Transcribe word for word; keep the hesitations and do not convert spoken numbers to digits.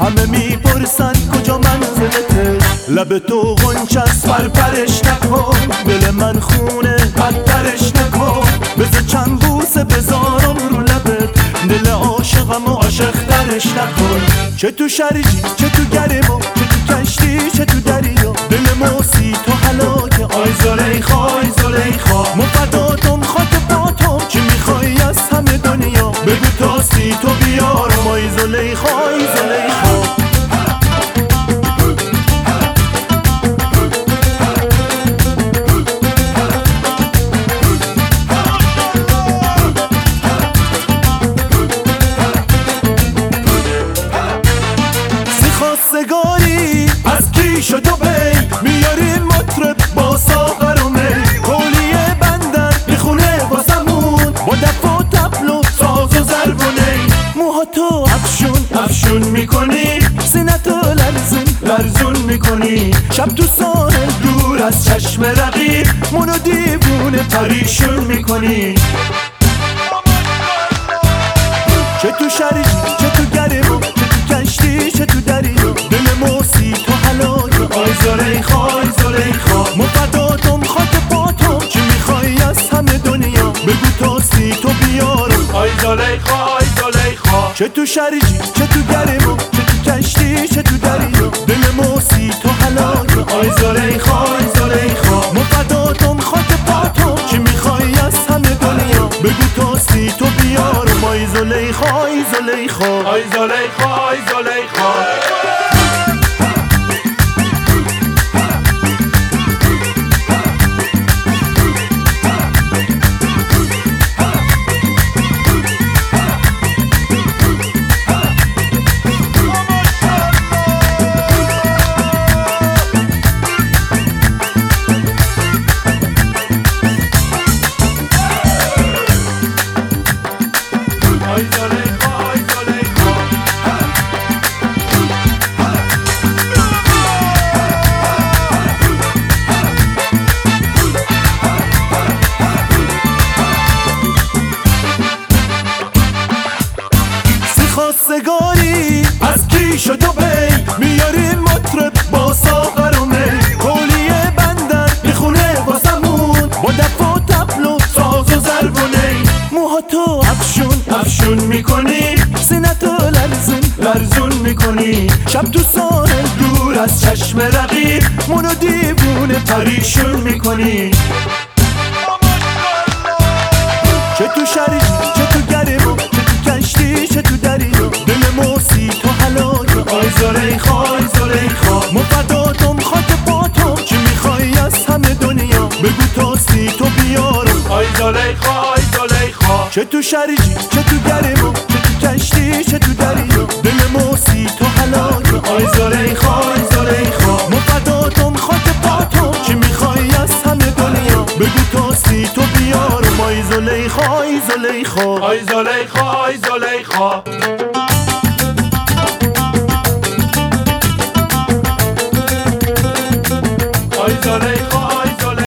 همه میپرسن کجا منزلته، لب تو غنچه است پرپرش نکن، دل من خونه بدترش نکن، بذار چند بوسه بذارم رو لبت، دل عاشقم و عاشق ترش نکن. چه تو شرجی چه تو گرما، چه تو کشتی چه تو دریا، دل موسی تو هلاکه. آی زلیخا آی زلیخا مفداتم خاک پاتم، چی میخوای از همه دنیا بگو تاستی تو بیارم. آی زلیخا آی زلیخا خواستگاری از کی شد و بی، میارین مطرب با ساغر و می، کولیه بندر میخونه واسمون با دف و طبل و ساز و ضرب و نی. موهاتو افشون افشون میکنی، سینتو لرزون لرزون میکنی، شب تو ساحل دور از چشم رقیب منو دیوونه پریشون میکنی. چه تو شرجی چه تو گرما، چه تو کشتی چه تو دریا، دل موسی تو هلاکه. آی زلیخا آی زلیخا مفداتم خاک پاتم، چی میخوای از همه دنیا بگو تاستی تو بیارم. آی زلیخا آی زلیخا چه تو شرجی چه تو گرما، چه تو کشتی چه تو دریا، دل موسی تو هلاکه. آی زلیخا آی زلیخا مفداتم خاک پاتم، چی میخوای از همه دنیا بگو تاستی تو بیارم. آی زلیخا آی زلیخا آی زلیخا آی زلیخا آی زلیخا آی زلیخا خواستگاری از کی شد و بی، میارین مطرب با ساغر و می، کولیه بندر میخونه واسمون با دف و طبل و ساز و ضرب و نی. موهاتو افشون افشون میکنی، سینتو لرزون لرزون میکنی، شب تو ساحل دور از چشم رقیب منو دیوونه پریشون میکنی. چه تو شرجی چه تو گرما، چه تو کشتی چه تو دریا، دل موسی تو هلاکه. آی زلیخا آی زلیخا مفداتم خاک پاتم، چی میخوای از همه دنیا بگو تاستی تو بیارم. آی زلیخا آی زلیخا چه تو شرجی چه تو گرما، چه تو کشتی چه تو دریا، دل موسی تو هلاکه. آی زلیخا آی زلیخا مفداتم خاک پاتم، چی میخوای از همه دنیا بگو تاستی تو بیارم. آی زلیخا آی زلیخا آی زلیخا آی زلیخا آی زلیخا